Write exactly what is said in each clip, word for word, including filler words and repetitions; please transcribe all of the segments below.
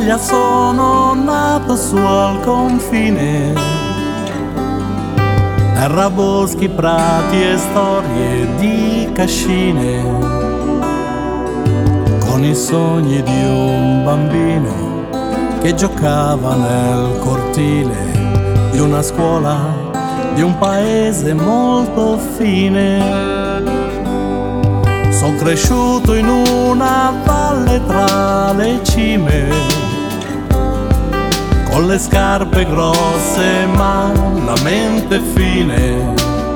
Italia sono nato su al confine, terra, boschi, prati e storie di cascine, con i sogni di un bambino che giocava nel cortile di una scuola di un paese molto fine. Son cresciuto in una valle tra le cime, con le scarpe grosse ma la mente fine.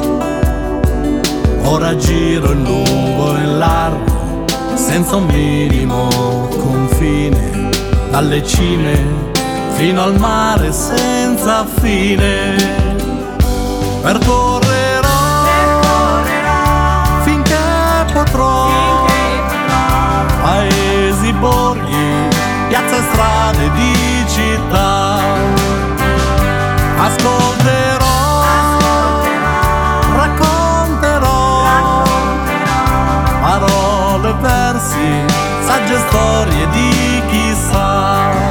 Ora giro in lungo e largo, senza un minimo confine, dalle cime fino al mare senza fine. Percorrerò finché potrò paesi, borghi, piazze e strade di città. Ascolterò, racconterò parole, versi, sagge storie di chissà.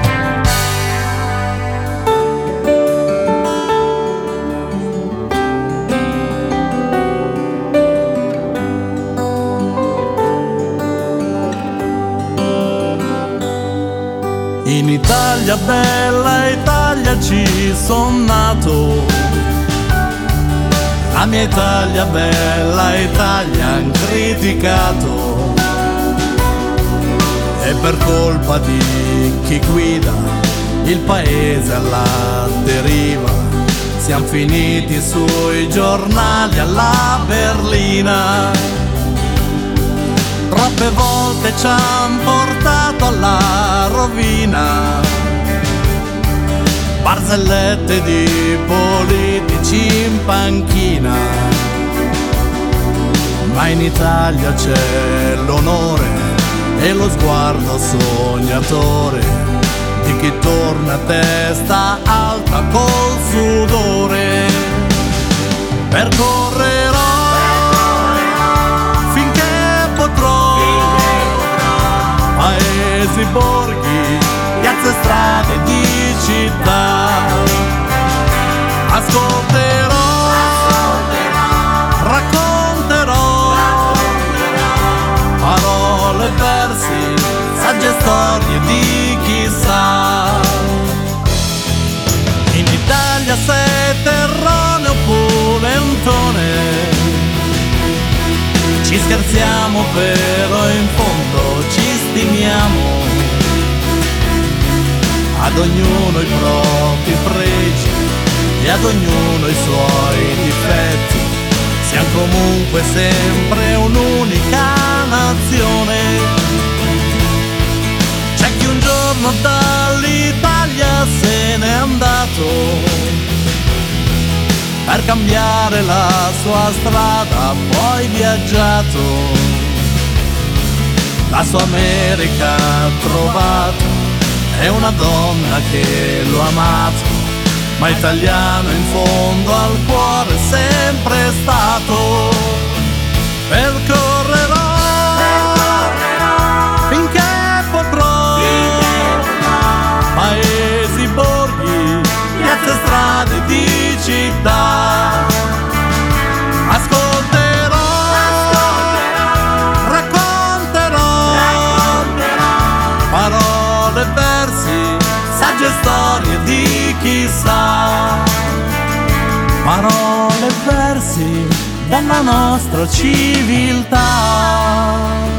In Italia, bella Italia, ci son nato. La mia Italia, bella Italia, han criticato. E per colpa di chi guida il paese alla deriva, siamo finiti sui giornali alla berlina. Troppe volte ci han portato alla rovina, barzellette di politici in panchina. Ma in Italia c'è l'onore e lo sguardo sognatore di chi torna a testa alta col sudore. Percorrerò paesi, borghi, piazze e strade di città. Ascolterò, racconterò parole, versi, sagge storie di chissà. In Italia sei terrone o pulentone, ci scherziamo però in fondo ci stimiamo. Ad ognuno i propri pregi e ad ognuno i suoi difetti, siamo comunque sempre un'unica nazione. C'è chi un giorno dall'Italia se n'è andato per cambiare la sua strada, poi viaggiato, la sua America ha trovato, è una donna che lo ha amato, ma italiano in fondo al cuore sempre stato. Percorrerò finché potrò paesi, borghi, piazze e strade di città. Ascolterò, racconterò parole, versi, sagge storie di chissà. Parole e versi dalla nostra civiltà.